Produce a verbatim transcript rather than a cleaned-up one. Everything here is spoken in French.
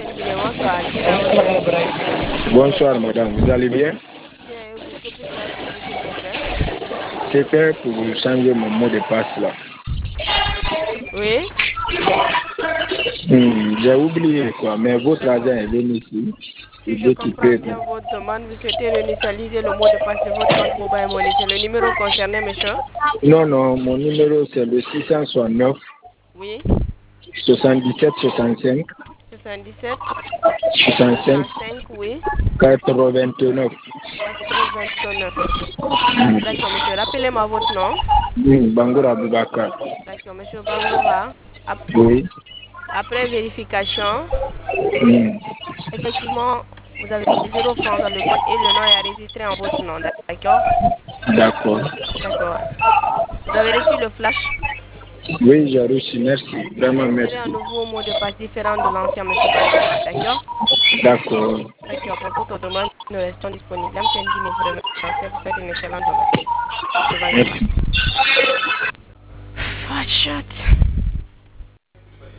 Kenville, bonsoir. Qui est à votre écoute? Bonsoir madame, vous allez bien? Bien, et vous, que puis-je faire pour vous, s'il vous plaît? C'était pour changer mon mot de passe là. Oui? Hmm, j'ai oublié quoi, mais votre agent est venu ici. Si Il je veut comprends quitter. bien votre demande, vous souhaitez réinitialiser le mot de passe de votre compte mobile money. C'est le numéro concerné, monsieur? Non, non, mon numéro c'est le six cent soixante-neuf Oui? soixante-dix-sept soixante-cinq soixante-dix-sept, soixante-cinq soixante-cinq, oui? quatre-vingt-neuf. quatre-vingt-neuf. D'accord, monsieur. Rappelez-moi votre nom. Hmm, Bangoura Boubacar. D'accord, monsieur Bangoura. Ap- Oui. Après vérification, Hmm, effectivement, vous avez zéro franc dans le compte et le nom est enregistré en votre nom. D'accord? D'accord. D'accord. Vous avez reçu le flash. Oui, j'ai reçu, merci. Veuillez Vraiment insérer un merci. nouveau mot de passe différent de l'ancien, monsieur Bangoura. D'accord? D'accord. D'accord. Pour toute demande, nous restons disponibles. M T N Guinée vous remercie. Vous faites une excellente journée. Monsieur Bangoura. Merci. Watch out.